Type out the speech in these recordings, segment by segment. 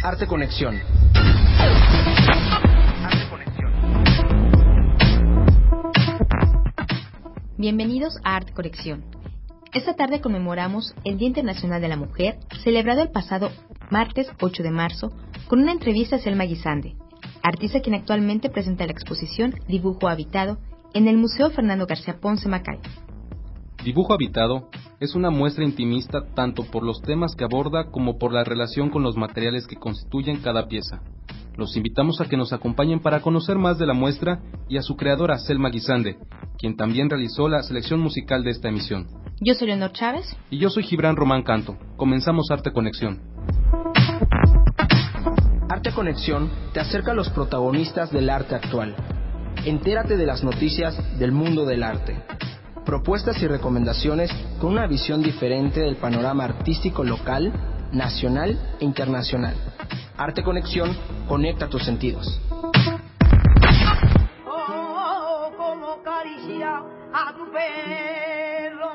Arte Conexión. Bienvenidos a Arte Conexión. Esta tarde conmemoramos el Día Internacional de la Mujer, celebrado el pasado martes 8 de marzo, con una entrevista a Selma Guisande, artista quien actualmente presenta la exposición Dibujo Habitado en el Museo Fernando García Ponce Macay. Dibujo Habitado es una muestra intimista tanto por los temas que aborda como por la relación con los materiales que constituyen cada pieza. Los invitamos a que nos acompañen para conocer más de la muestra y a su creadora Selma Guisande, quien también realizó la selección musical de esta emisión. Yo soy Leonor Chávez. Y yo soy Gibran Román Canto. Comenzamos Arte Conexión. Arte Conexión te acerca a los protagonistas del arte actual. Entérate de las noticias del mundo del arte. Propuestas y recomendaciones con una visión diferente del panorama artístico local, nacional e internacional. Arte Conexión conecta tus sentidos. Oh, como caricia a tu perro.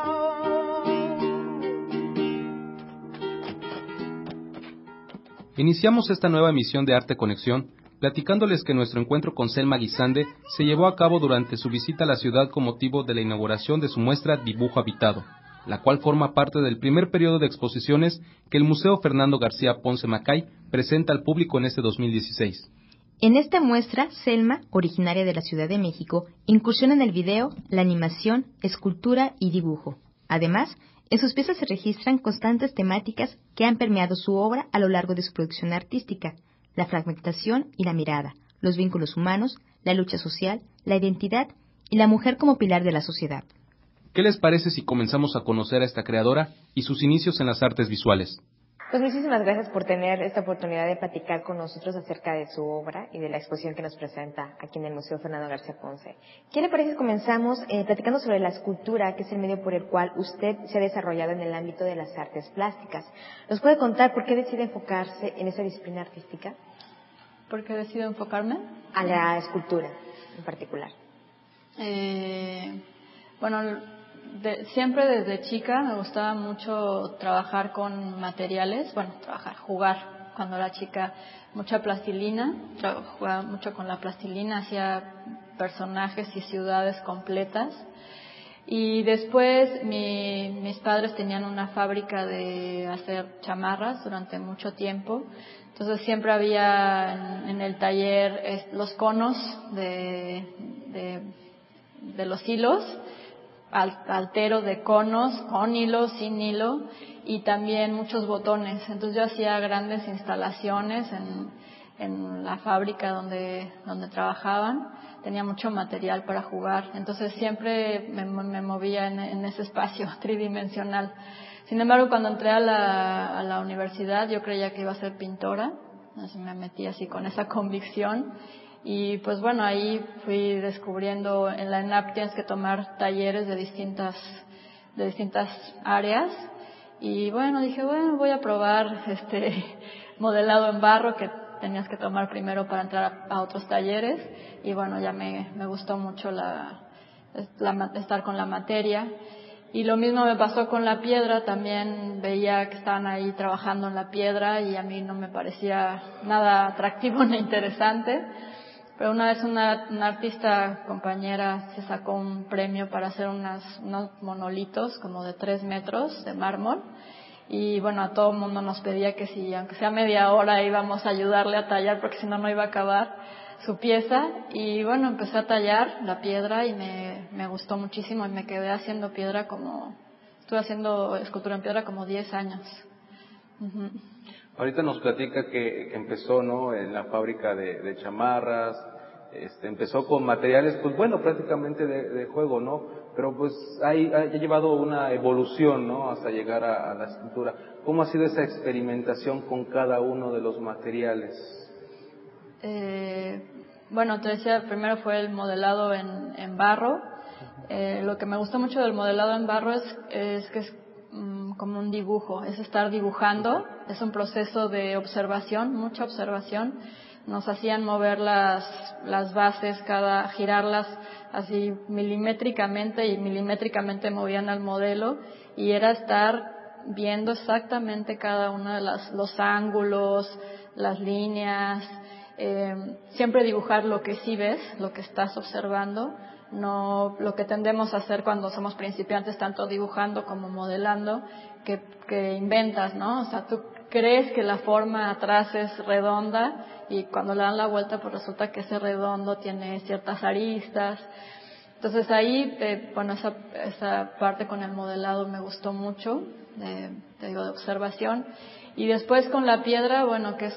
Iniciamos esta nueva emisión de Arte Conexión platicándoles que nuestro encuentro con Selma Guisande se llevó a cabo durante su visita a la ciudad con motivo de la inauguración de su muestra Dibujo Habitado, la cual forma parte del primer periodo de exposiciones que el Museo Fernando García Ponce Macay presenta al público en este 2016. En esta muestra, Selma, originaria de la Ciudad de México, incursiona en el video, la animación, escultura y dibujo. Además, en sus piezas se registran constantes temáticas que han permeado su obra a lo largo de su producción artística: la fragmentación y la mirada, los vínculos humanos, la lucha social, la identidad y la mujer como pilar de la sociedad. ¿Qué les parece si comenzamos a conocer a esta creadora y sus inicios en las artes visuales? Pues muchísimas gracias por tener esta oportunidad de platicar con nosotros acerca de su obra y de la exposición que nos presenta aquí en el Museo Fernando García Ponce. ¿Qué le parece si comenzamos platicando sobre la escultura, que es el medio por el cual usted se ha desarrollado en el ámbito de las artes plásticas? ¿Nos puede contar por qué decide enfocarse en esa disciplina artística? ¿Por qué decido enfocarme? A la escultura en particular. Siempre desde chica me gustaba mucho trabajar con materiales, jugar. Cuando era chica, mucha plastilina, jugaba mucho con la plastilina, hacía personajes y ciudades completas. Y después mis padres tenían una fábrica de hacer chamarras durante mucho tiempo. Entonces siempre había en el taller los conos de los hilos, alteros de conos, con hilo, sin hilo, y también muchos botones. Entonces yo hacía grandes instalaciones en la fábrica donde trabajaban. Tenía mucho material para jugar. Entonces siempre me movía en ese espacio tridimensional. Sin embargo, cuando entré a la universidad, yo creía que iba a ser pintora. Entonces me metí así con esa convicción. Y pues bueno, ahí fui descubriendo en la ENAP tienes que tomar talleres de distintas áreas. Y bueno, dije, voy a probar modelado en barro, que tenías que tomar primero para entrar a otros talleres. Y bueno, ya me gustó mucho estar con la materia. Y lo mismo me pasó con la piedra. También veía que estaban ahí trabajando en la piedra y a mí no me parecía nada atractivo ni interesante. Pero una vez una artista compañera se sacó un premio para hacer unos monolitos como de 3 metros de mármol. Y bueno, a todo el mundo nos pedía que si, aunque sea media hora, íbamos a ayudarle a tallar, porque si no, no iba a acabar su pieza. Y bueno, empecé a tallar la piedra y me gustó muchísimo, y me quedé haciendo estuve haciendo escultura en piedra como 10 años. Uh-huh. Ahorita nos platica que empezó, ¿no?, en la fábrica de chamarras, empezó con materiales, pues bueno, prácticamente de juego, ¿no? Pero pues ha llevado una evolución, ¿no?, hasta llegar a la escultura. ¿Cómo ha sido esa experimentación con cada uno de los materiales? Bueno, te decía, primero fue el modelado en barro. Lo que me gusta mucho del modelado en barro es que es como un dibujo, es estar dibujando, es un proceso de observación, mucha observación. Nos hacían mover las bases, girarlas así milimétricamente, y milimétricamente movían al modelo, y era estar viendo exactamente cada uno de los ángulos, las líneas, siempre dibujar lo que sí ves, lo que estás observando, no lo que tendemos a hacer cuando somos principiantes, tanto dibujando como modelando, que inventas, ¿no? O sea, tú crees que la forma atrás es redonda y cuando le dan la vuelta pues resulta que ese redondo tiene ciertas aristas. Entonces ahí, esa parte con el modelado me gustó mucho, de observación. Y después con la piedra, bueno, que es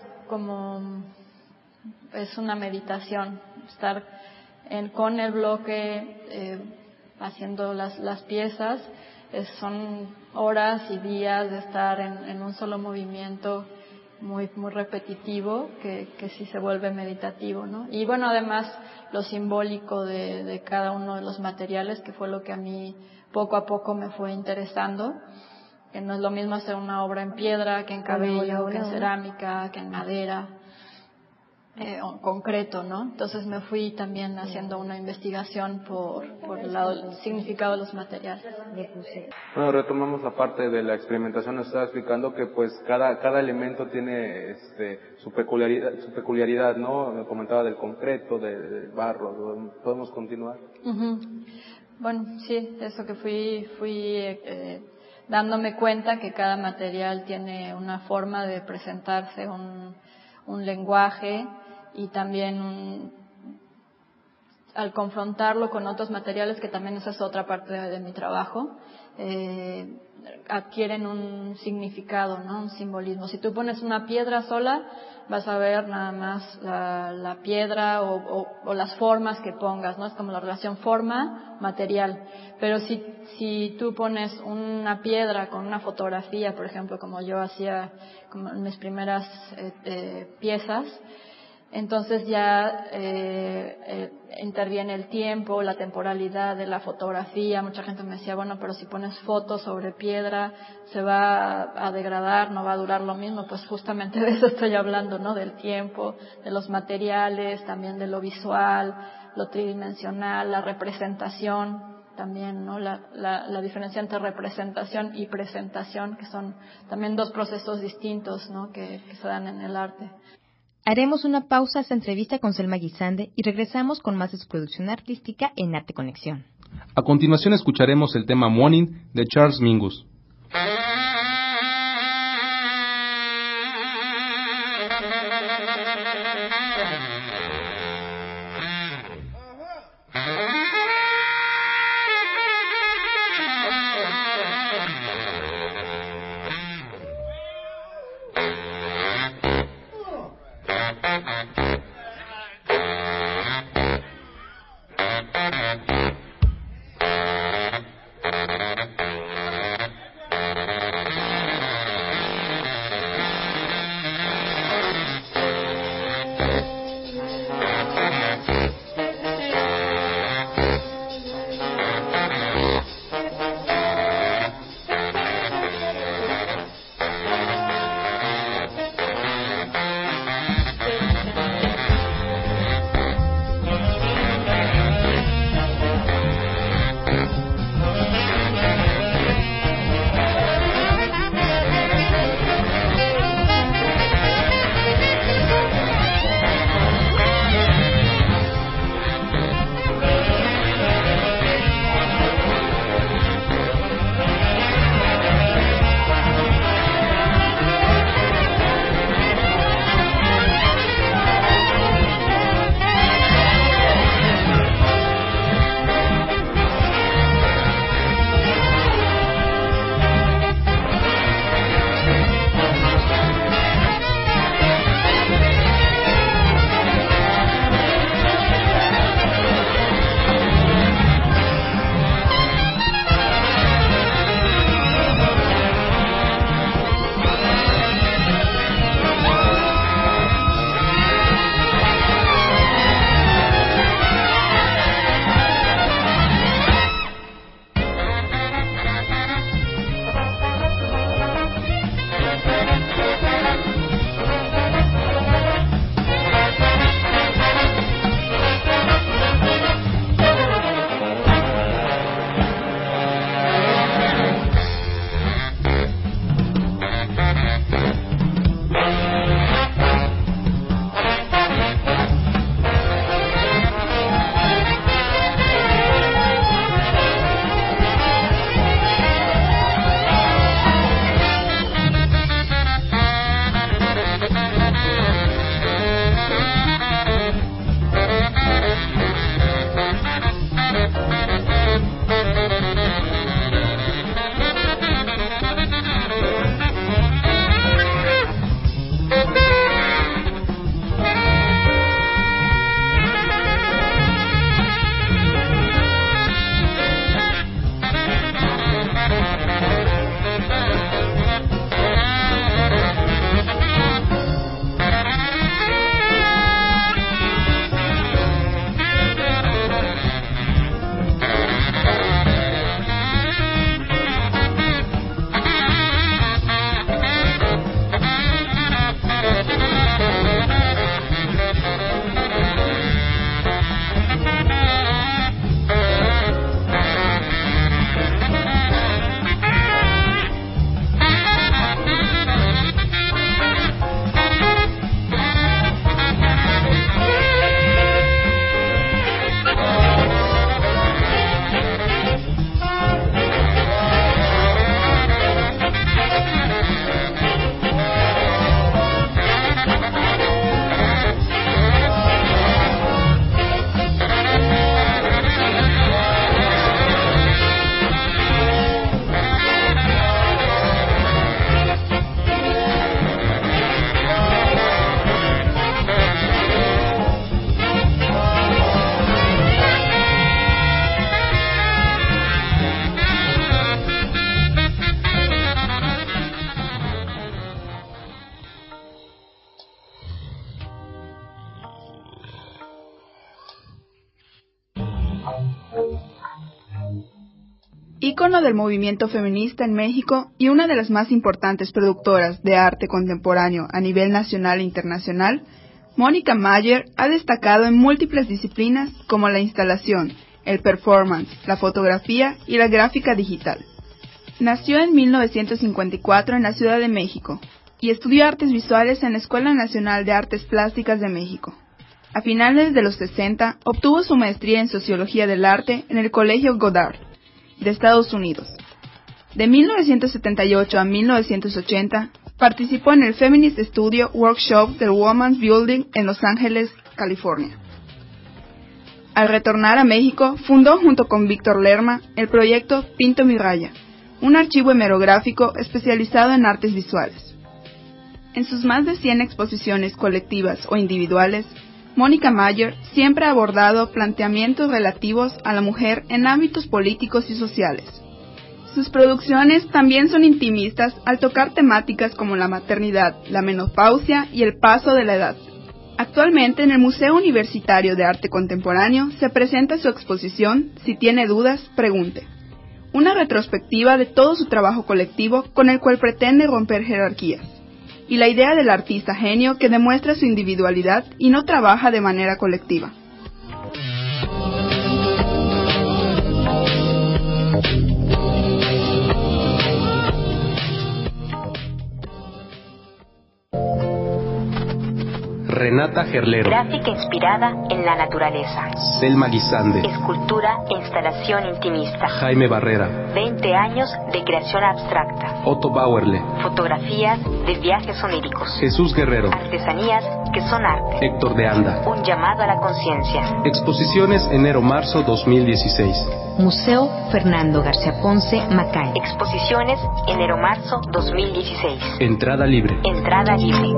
una meditación, estar con el bloque haciendo las piezas, son horas y días de estar en un solo movimiento muy muy repetitivo que sí se vuelve meditativo, ¿no? Y bueno, además lo simbólico de cada uno de los materiales, que fue lo que a mí poco a poco me fue interesando, que no es lo mismo hacer una obra en piedra que en cabello, que en cerámica, que en madera, o concreto, ¿no? Entonces me fui también haciendo una investigación por el lado del significado de los materiales. Bueno, retomamos la parte de la experimentación. Nos estaba explicando que pues cada elemento tiene su peculiaridad, ¿no? Me comentaba del concreto, del barro. ¿Podemos continuar? Uh-huh. Bueno, sí, eso que fui dándome cuenta que cada material tiene una forma de presentarse, un lenguaje, y también al confrontarlo con otros materiales, que también esa es otra parte de mi trabajo, adquieren un significado, ¿no? Un simbolismo. Si tú pones una piedra sola, vas a ver nada más la piedra o las formas que pongas, ¿no? Es como la relación forma-material. Pero si tú pones una piedra con una fotografía, por ejemplo, como yo hacía como en mis primeras piezas, entonces ya interviene el tiempo, la temporalidad de la fotografía. Mucha gente me decía, bueno, pero si pones fotos sobre piedra se va a degradar, no va a durar lo mismo. Pues justamente de eso estoy hablando, ¿no? Del tiempo, de los materiales, también de lo visual, lo tridimensional, la representación también, ¿no? La diferencia entre representación y presentación, que son también dos procesos distintos, ¿no? que se dan en el arte. Haremos una pausa a esta entrevista con Selma Guisande y regresamos con más de su producción artística en Arte Conexión. A continuación escucharemos el tema Morning de Charles Mingus. ícono del movimiento feminista en México y una de las más importantes productoras de arte contemporáneo a nivel nacional e internacional, Mónica Mayer ha destacado en múltiples disciplinas como la instalación, el performance, la fotografía y la gráfica digital. Nació en 1954 en la Ciudad de México y estudió artes visuales en la Escuela Nacional de Artes Plásticas de México. A finales de los 60 obtuvo su maestría en Sociología del Arte en el Colegio Goddard de Estados Unidos. De 1978 a 1980 participó en el Feminist Studio Workshop del Women's Building en Los Ángeles, California. Al retornar a México, fundó junto con Víctor Lerma el proyecto Pinto mi raya, un archivo hemerográfico especializado en artes visuales. En sus más de 100 exposiciones colectivas o individuales, Mónica Mayer siempre ha abordado planteamientos relativos a la mujer en ámbitos políticos y sociales. Sus producciones también son intimistas al tocar temáticas como la maternidad, la menopausia y el paso de la edad. Actualmente en el Museo Universitario de Arte Contemporáneo se presenta su exposición Si tiene dudas, pregunte. Una retrospectiva de todo su trabajo colectivo con el cual pretende romper jerarquías. Y la idea del artista genio que demuestra su individualidad y no trabaja de manera colectiva. Renata Gerlero. Gráfica inspirada en la naturaleza. Selma Guisande. Escultura e instalación intimista. Jaime Barrera. 20 años de creación abstracta. Otto Bauerle. Fotografías de viajes oníricos. Jesús Guerrero. Artesanías que son arte. Héctor de Anda. Un llamado a la conciencia. Exposiciones enero-marzo 2016. Museo Fernando García Ponce, Macay. Exposiciones enero-marzo 2016. Entrada libre. Entrada libre.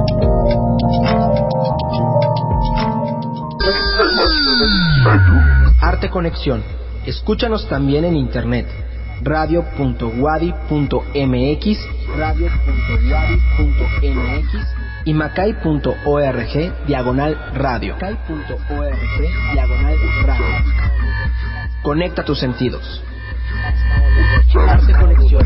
Arte Conexión. Escúchanos también en internet. radio.wadi.mx, radio.wadi.mx y macay.org/radio. macay.org/radio. Conecta tus sentidos. Arte Conexión.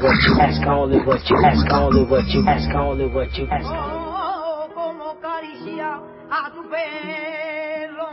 Como caricia a tu pelo.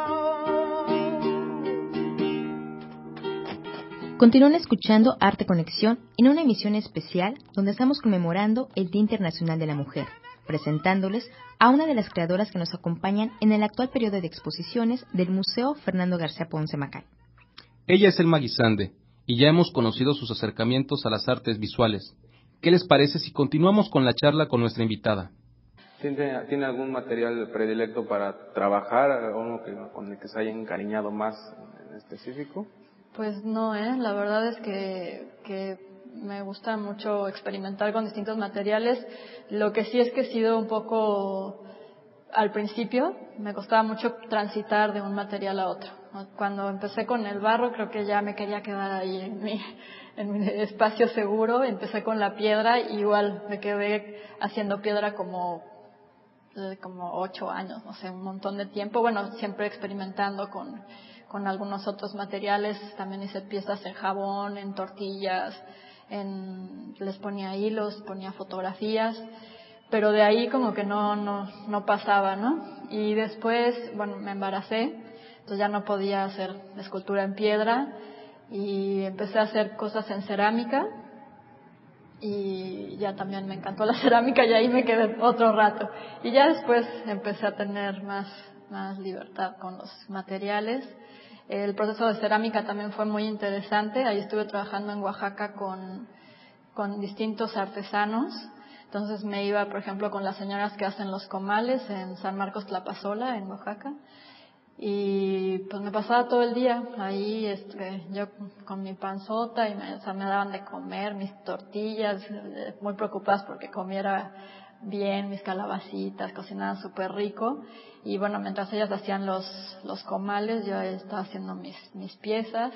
Continúan escuchando Arte Conexión en una emisión especial donde estamos conmemorando el Día Internacional de la Mujer, presentándoles a una de las creadoras que nos acompañan en el actual periodo de exposiciones del Museo Fernando García Ponce, Macay. Ella es Selma Guisande, y ya hemos conocido sus acercamientos a las artes visuales. ¿Qué les parece si continuamos con la charla con nuestra invitada? ¿Tiene algún material predilecto para trabajar, uno con el que se haya encariñado más en específico? Pues no, la verdad es que me gusta mucho experimentar con distintos materiales. Lo que sí es que he sido un poco, al principio, me costaba mucho transitar de un material a otro. Cuando empecé con el barro, creo que ya me quería quedar ahí en mi espacio seguro. Empecé con la piedra, y igual me quedé haciendo piedra como 8 años, no sé, un montón de tiempo. Bueno, siempre experimentando con algunos otros materiales. También hice piezas en jabón, en tortillas, les ponía hilos, ponía fotografías, pero de ahí como que no pasaba, ¿no? Y después, bueno, me embaracé, entonces ya no podía hacer escultura en piedra, y empecé a hacer cosas en cerámica, y ya también me encantó la cerámica, y ahí me quedé otro rato. Y ya después empecé a tener más libertad con los materiales. El proceso de cerámica también fue muy interesante. Ahí estuve trabajando en Oaxaca con distintos artesanos. Entonces me iba, por ejemplo, con las señoras que hacen los comales en San Marcos Tlapazola, en Oaxaca. Y pues me pasaba todo el día ahí, yo con mi panzota, y me daban de comer mis tortillas, muy preocupadas porque comiera bien, mis calabacitas, cocinaban súper rico. Y bueno, mientras ellas hacían los comales, yo estaba haciendo mis piezas.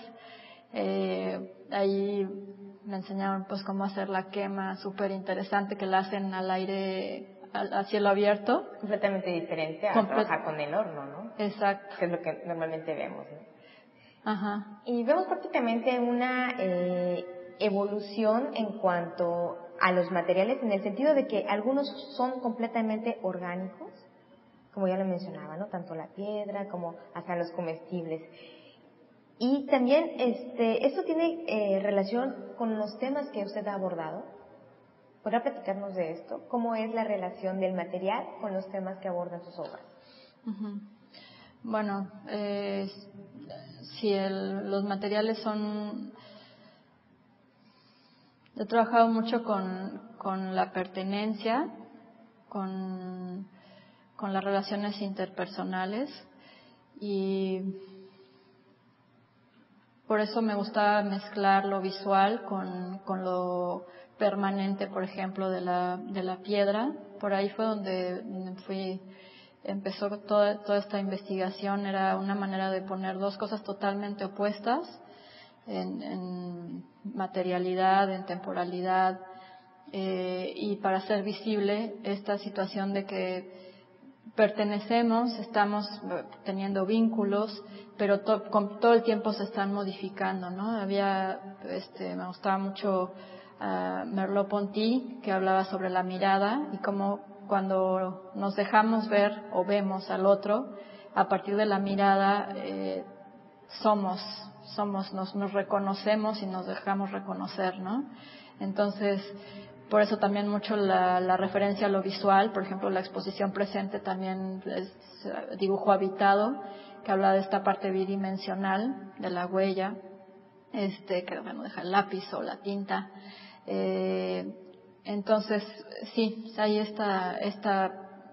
Ahí me enseñaron pues cómo hacer la quema, súper interesante, que la hacen al aire, a cielo abierto. Completamente diferente a trabajar con el horno, ¿no? Exacto. Que es lo que normalmente vemos, ¿no? Ajá. Y vemos prácticamente una evolución en cuanto a los materiales, en el sentido de que algunos son completamente orgánicos, como ya lo mencionaba, ¿no? Tanto la piedra como hasta los comestibles. Y también esto tiene relación con los temas que usted ha abordado. ¿Podrá platicarnos de esto? ¿Cómo es la relación del material con los temas que abordan sus obras? Uh-huh. Bueno, si los materiales son... He trabajado mucho con la pertenencia, con las relaciones interpersonales, y por eso me gusta mezclar lo visual con lo permanente, por ejemplo, de la piedra. Por ahí fue donde empezó toda esta investigación. Era una manera de poner dos cosas totalmente opuestas en materialidad, en temporalidad, y para hacer visible esta situación de que pertenecemos, estamos teniendo vínculos, pero todo el tiempo se están modificando, ¿no? Me gustaba mucho Merleau-Ponty, que hablaba sobre la mirada y cómo cuando nos dejamos ver o vemos al otro, a partir de la mirada nos reconocemos y nos dejamos reconocer, ¿no? Entonces, por eso también mucho la referencia a lo visual. Por ejemplo, la exposición presente también es dibujo habitado, que habla de esta parte bidimensional de la huella, que bueno, deja el lápiz o la tinta. Entonces, sí, hay esta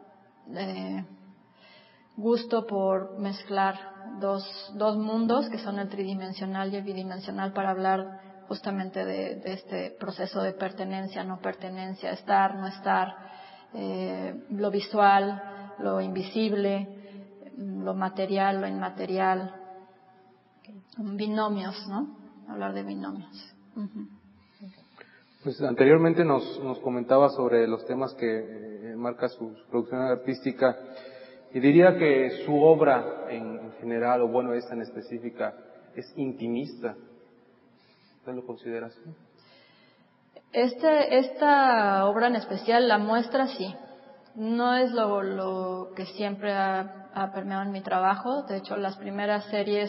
gusto por mezclar dos mundos, que son el tridimensional y el bidimensional, para hablar justamente de este proceso de pertenencia, no pertenencia, estar, no estar, lo visual, lo invisible, lo material, lo inmaterial, binomios, ¿no? Hablar de binomios. Uh-huh. Pues anteriormente nos comentaba sobre los temas que marca su producción artística, y diría que su obra en general, o bueno, esta en específica, es intimista. ¿Usted lo considera así? Esta obra en especial, la muestra, sí. No es lo que siempre ha permeado en mi trabajo. De hecho, las primeras series,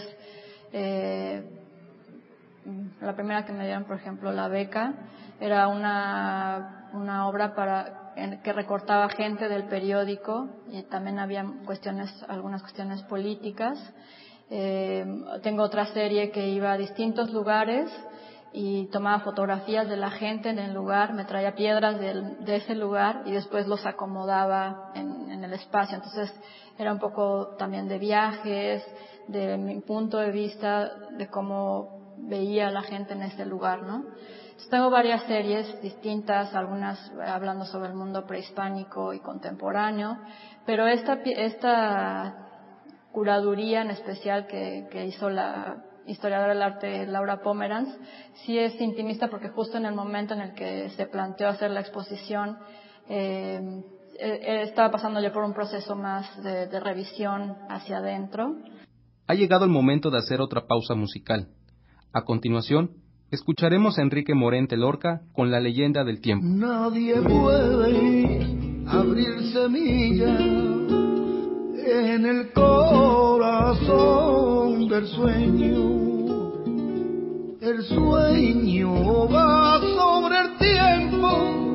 la primera que me dieron, por ejemplo, la beca, era una obra que recortaba gente del periódico, y también había algunas cuestiones políticas. Tengo otra serie que iba a distintos lugares y tomaba fotografías de la gente en el lugar, me traía piedras de ese lugar y después los acomodaba en el espacio. Entonces era un poco también de viajes, de mi punto de vista, de cómo veía a la gente en ese lugar, ¿no? Entonces, tengo varias series distintas, algunas hablando sobre el mundo prehispánico y contemporáneo, pero esta curaduría en especial que hizo la historiadora del arte Laura Pomeranz, sí es intimista, porque justo en el momento en el que se planteó hacer la exposición, estaba pasando yo por un proceso más de revisión hacia adentro. Ha llegado el momento de hacer otra pausa musical. A continuación, escucharemos a Enrique Morente Lorca con La leyenda del tiempo. Nadie puede abrir semilla en el corazón del sueño. El sueño va sobre el tiempo,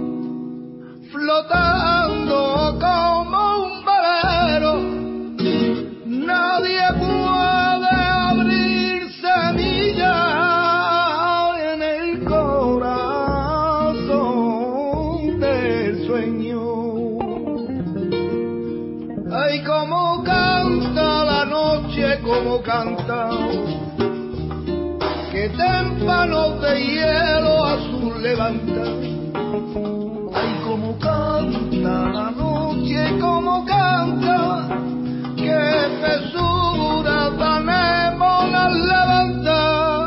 flotando como un velero. Nadie puede abrir semilla en el corazón del sueño. Ay, cómo canta la noche, cómo canta, que témpanos de hielo azul levanta. Ay, cómo canta la noche, cómo canta, que pesuras anémonas levanta.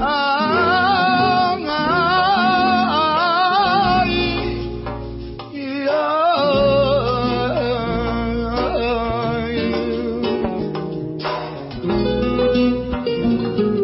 Ay, ay, ay.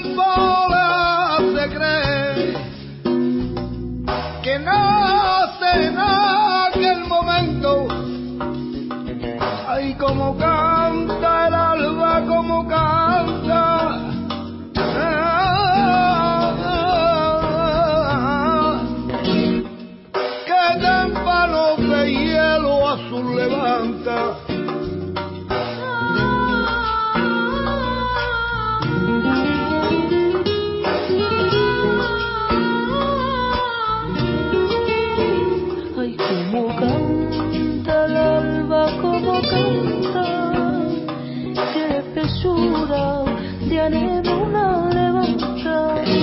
tiempo le hace creer que nace en aquel momento. Ay, como canta el alba, como canta. Que témpanos de hielo azul levanta. Ay, como canta el alba, como canta, qué espesura de anémona levanta.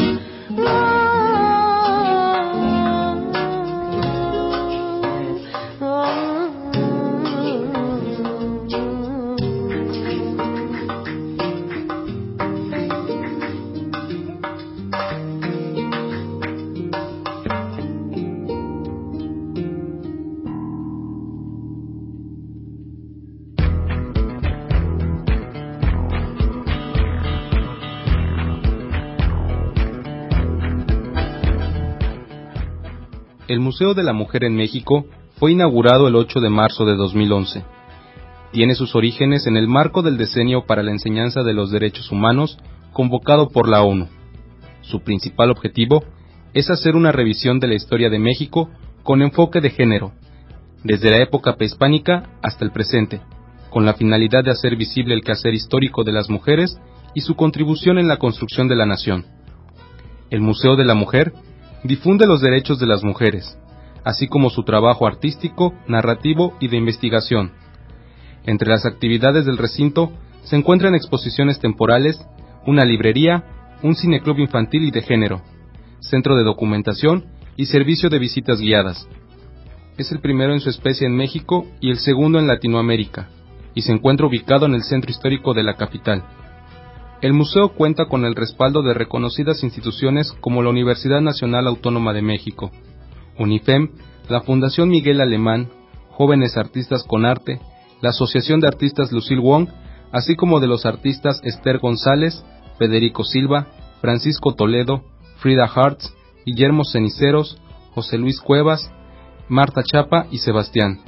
El Museo de la Mujer en México fue inaugurado el 8 de marzo de 2011. Tiene sus orígenes en el marco del Decenio para la Enseñanza de los Derechos Humanos, convocado por la ONU. Su principal objetivo es hacer una revisión de la historia de México con enfoque de género, desde la época prehispánica hasta el presente, con la finalidad de hacer visible el quehacer histórico de las mujeres y su contribución en la construcción de la nación. El Museo de la Mujer difunde los derechos de las mujeres, así como su trabajo artístico, narrativo y de investigación. Entre las actividades del recinto se encuentran exposiciones temporales, una librería, un cineclub infantil y de género, centro de documentación y servicio de visitas guiadas. Es el primero en su especie en México y el segundo en Latinoamérica, y se encuentra ubicado en el centro histórico de la capital. El museo cuenta con el respaldo de reconocidas instituciones como la Universidad Nacional Autónoma de México, UNIFEM, la Fundación Miguel Alemán, Jóvenes Artistas con Arte, la Asociación de Artistas Lucille Wong, así como de los artistas Esther González, Federico Silva, Francisco Toledo, Frida Hartz, Guillermo Ceniceros, José Luis Cuevas, Marta Chapa y Sebastián.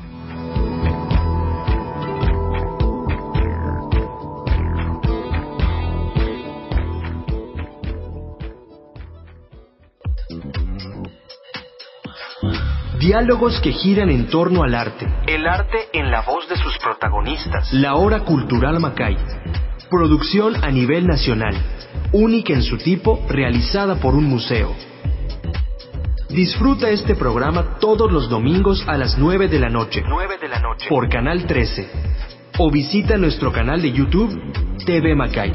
Diálogos que giran en torno al arte. El arte en la voz de sus protagonistas. La Hora Cultural Macay. Producción a nivel nacional. Única en su tipo, realizada por un museo. Disfruta este programa todos los domingos a las 9 de la noche. 9 de la noche. Por Canal 13. O visita nuestro canal de YouTube, TV Macay.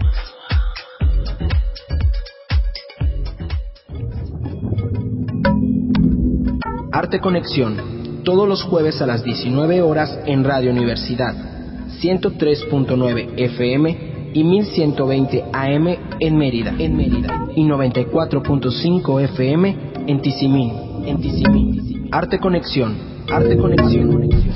Arte Conexión, todos los jueves a las 19 horas en Radio Universidad, 103.9 FM y 1120 AM en Mérida, y 94.5 FM en Tizimín. Arte Conexión, Arte Conexión.